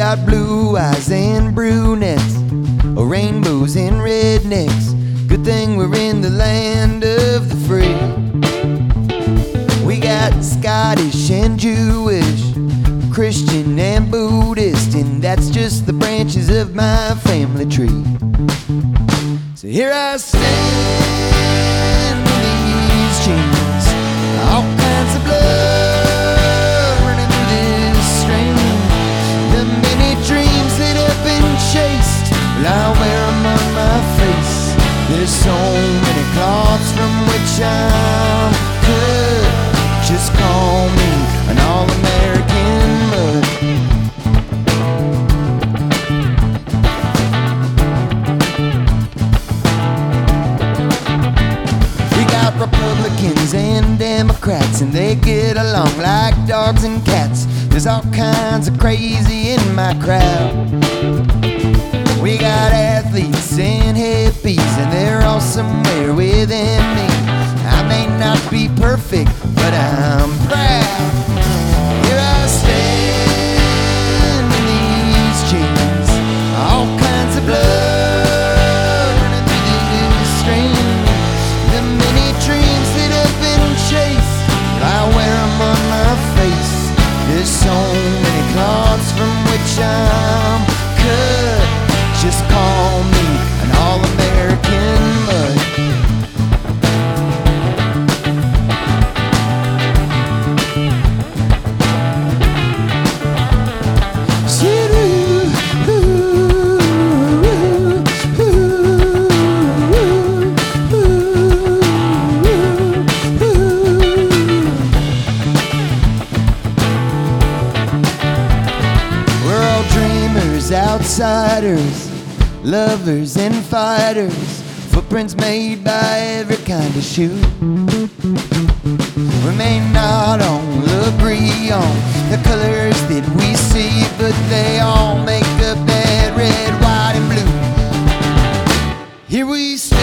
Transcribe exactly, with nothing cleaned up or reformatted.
got blue eyes and brunettes, rainbows and rednecks. Good thing we're in the land of the free. We got Scottish and Jewish, Christian and Buddhist, and that's just the branches of my family tree. So here I stand with these chains, all kinds of blood running through this strain. The many dreams that have been chased, well, I wear them on my face. There's so many cloths from which I'm cut. Just call me an all-American mud. We got Republicans and Democrats, and they get along like dogs and cats. There's all kinds of crazy in my crowd. We got athletes and hippies, and they're all somewhere within me. I may not be perfect, but I'm proud. Here I stand in these chains, all kinds of blood running through this strain. The many dreams that have been chased, I wear them on my face. There's so many cloths from which I'm cut. Just call me an all-American mud. We're all dreamers, outsiders, lovers and fighters, footprints made by every kind of shoe. We may not all agree on the colors that we see, but they all make up that red, white, and blue. Here we stand.